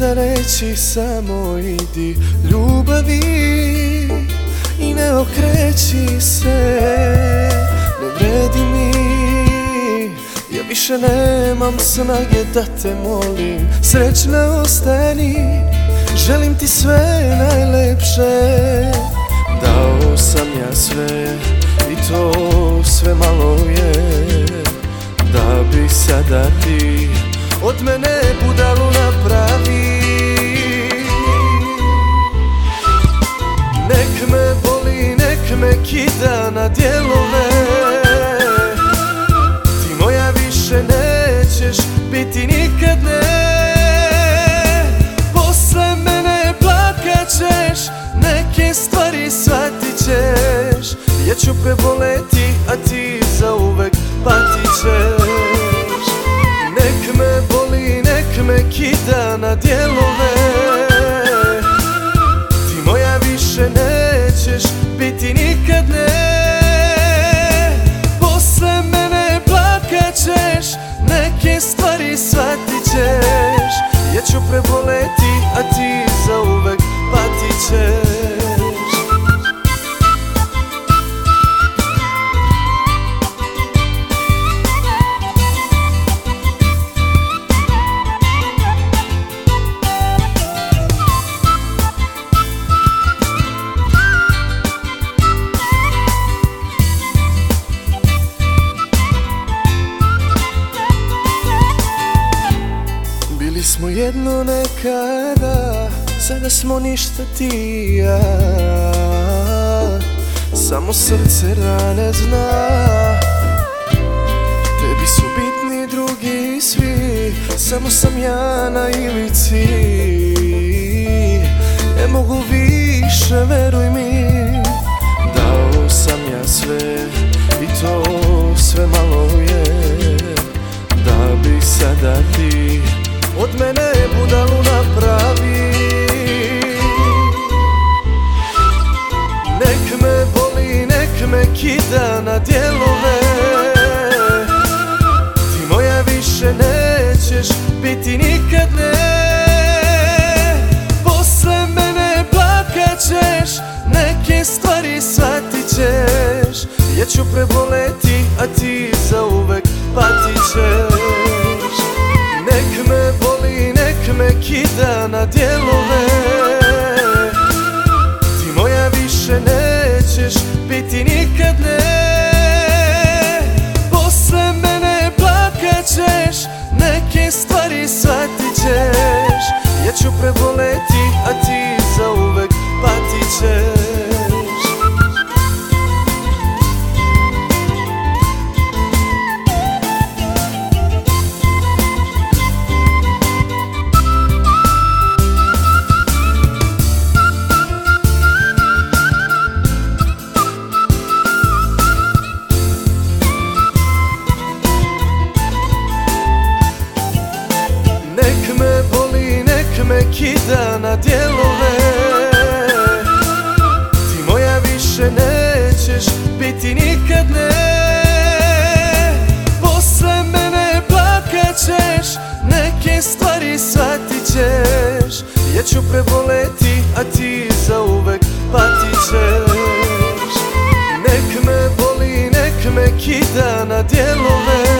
ništa reći, samo idi ljubavi i ne okreći se. Ne vredi mi, ja više nemam snage da te molim. Srećna ostani, želim ti sve najlepše. Dao sam ja sve i to sve malo je, da bi sada ti od mene budalu napravi. Nek me boli, nek me kida na dijelove, ti moja više nećeš biti nikad, ne. Posle mene plakat ćeš, neke stvari shvatit ćeš. Ja ću preboleti, a ti zauvek patit ćeš. Nek me boli, nek me kida na dijelove, ti moja više nećeš biti nikad, ne. Posle mene plakat ćeš, neke stvari shvatit ćeš. Ja ću preboleti, a ti zauvek patit ćeš. Bili smo jedno nekada, sada smo ništa ti i ja. Samo srce rane zna, tebi su bitni drugi svi, samo sam ja na ivici. Ne mogu više, veruj mi, dao sam ja sve i to sve malo je, da bi sada ti od mene budalu napravi. Nek me boli, nek me kida na dijelove, ti moja više nećeš biti nikad, ne. Posle mene plakat ćeš, neke stvari shvatit ćeš. Ja ću preboleti, a ti zauvek patit ćeš. Nek me boli, nek me kida na dijelove, ti moja više nećeš biti nikad, ne. Posle mene plakat ćeš, neke stvari shvatit ćeš. Ja ću preboleti, a ti zauvek patit ćeš. Nek me boli, nek me kida na dijelove, ti moja više nećeš biti nikad, ne. Posle mene plakat ćeš, neke stvari shvatit ćeš. Ja ću preboleti, a ti zauvek patit ćeš. Nek me boli, nek me kida na dijelove,